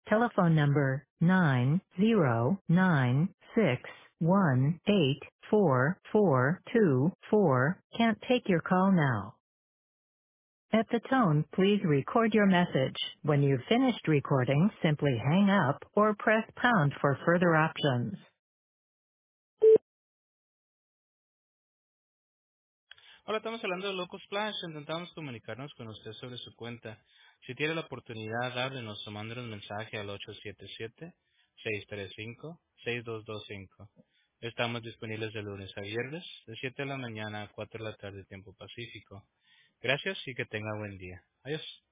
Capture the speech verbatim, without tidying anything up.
Telephone number nine zero nine six one eight four four two four can't take your call now. At the tone, please record your message. When you've finished recording, simply hang up or press pound for further options. Hola, estamos hablando de Loco Splash. Intentamos comunicarnos con usted sobre su cuenta. Si tiene la oportunidad, háblenos o mándenos un mensaje al ocho siete siete, seis tres cinco, seis dos dos cinco. Estamos disponibles de lunes a viernes, de siete de la mañana a cuatro de la tarde, tiempo pacífico. Gracias y que tenga buen día. Adiós.